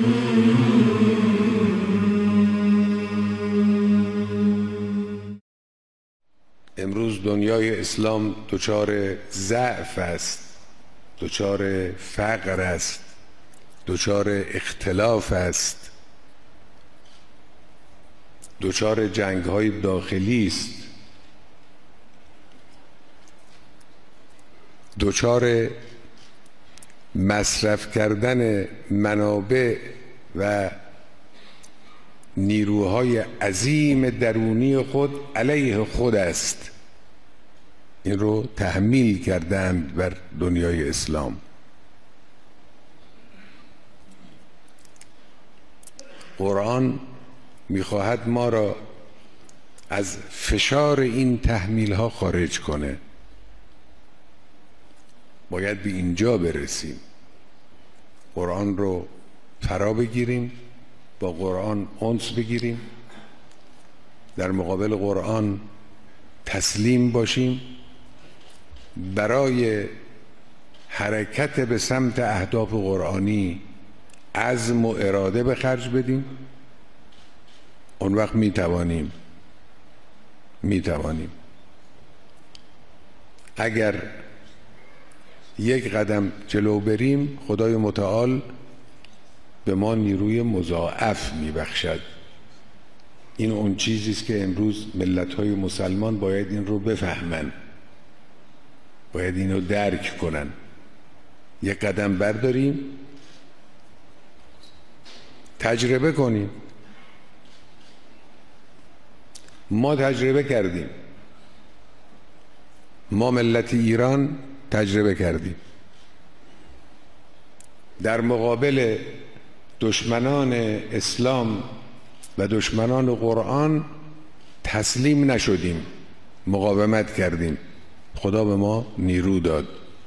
امروز دنیای اسلام دچار ضعف است، دچار فقر است، دچار اختلاف است، دچار جنگ‌های داخلی است، دچار مصرف کردن منابع و نیروهای عظیم درونی خود علیه خود است. این رو تحمیل کردند بر دنیای اسلام. قرآن میخواهد ما را از فشار این تحمیل ها خارج کنه. باید به اینجا برسیم، قرآن رو فرا بگیریم، با قرآن انس بگیریم، در مقابل قرآن تسلیم باشیم، برای حرکت به سمت اهداف قرآنی عزم و اراده به خرج بدیم. اون وقت میتوانیم اگر یک قدم جلو بریم، خدای متعال به ما نیروی مضاعف میبخشد. این اون چیزی است که امروز ملت‌های مسلمان باید این رو بفهمن، باید اینو درک کنن. یک قدم برداریم، تجربه کنیم. ما تجربه کردیم، ما ملت ایران تجربه کردیم. در مقابل دشمنان اسلام و دشمنان قرآن تسلیم نشدیم، مقاومت کردیم. خدا به ما نیرو داد.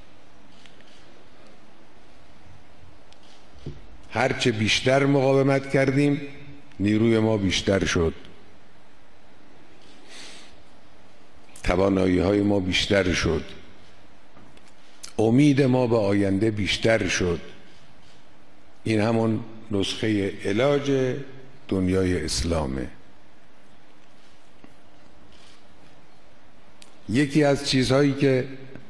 هرچه بیشتر مقاومت کردیم، نیروی ما بیشتر شد، توانایی های ما بیشتر شد، امید ما به آینده بیشتر شد. این همون نسخه علاج دنیای اسلامه. یکی از چیزهایی که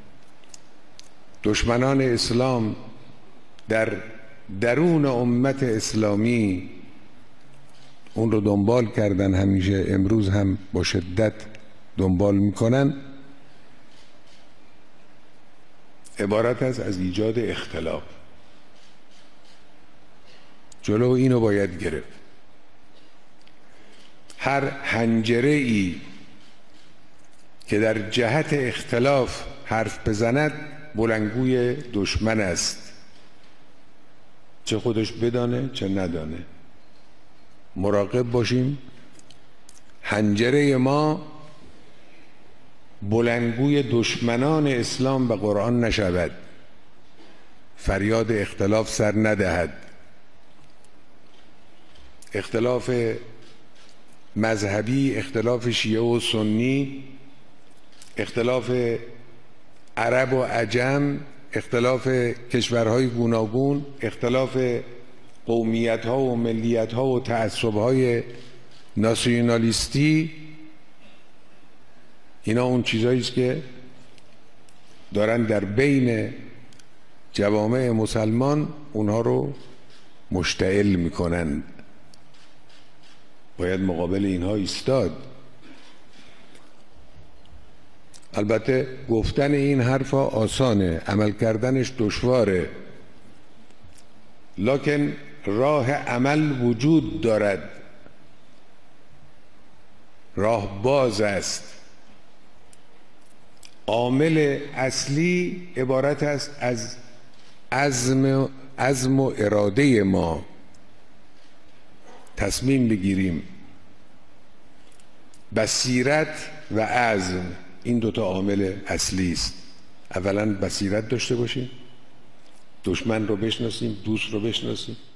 دشمنان اسلام در درون امت اسلامی اون رو دنبال کردن، همیشه امروز هم با شدت دنبال میکنن، عبارت است از ایجاد اختلاف. جلو اینو باید گرفت. هر حنجره ای که در جهت اختلاف حرف بزند بلندگوی دشمن است، چه خودش بدانه چه ندانه. مراقب باشیم حنجره ما بلندگوی دشمنان اسلام و قرآن نشود، فریاد اختلاف سر ندهد. اختلاف مذهبی، اختلاف شیعه و سنی، اختلاف عرب و عجم، اختلاف کشورهای گوناگون، اختلاف قومیت‌ها و ملیت‌ها و تعصب‌های ناسیونالیستی، اینا اون چیزایی است که دارن در بین جوامع مسلمان اونها رو مشتعل میکنن. باید مقابل اینها ایستاد. البته گفتن این حرفا آسانه، عمل کردنش دشواره، لکن راه عمل وجود دارد، راه باز است. عامل اصلی عبارت است از عزم و اراده ما. تصمیم بگیریم. بصیرت و عزم، این دوتا عامل اصلی است. اولا بصیرت داشته باشیم، دشمن رو بشناسیم، دوست رو بشناسیم.